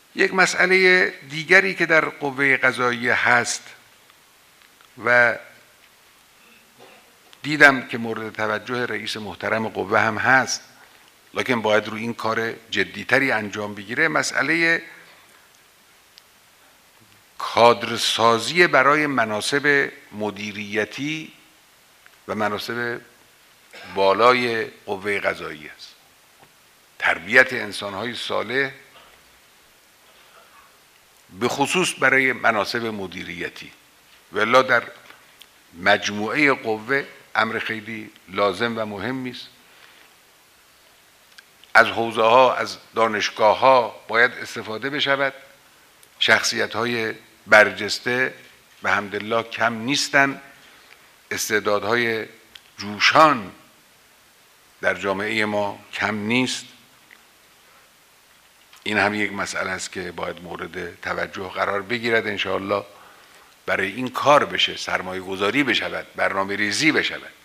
یک مسئله دیگری که در قوه قضاییه هست و دیدم که مورد توجه رئیس محترم قوه هم هست، لکن باید روی این کار جدیتری انجام بگیره، مسئله کادرسازی برای مناصب مدیریتی و مناصب بالای قوه قضاییه است. تربیت انسان‌های صالح به خصوص برای مناصب مدیریتی، والا در مجموعه قوه امر خیلی لازم و مهمی است. از حوزه ها، از دانشگاه ها باید استفاده بشود. شخصیت های برجسته به حمدالله کم نیستن، استعدادهای جوشان در جامعه ما کم نیست. این هم یک مسئله است که باید مورد توجه قرار بگیرد. انشاءالله برای این کار بشه، سرمایه گذاری بشود، برنامه ریزی بشود.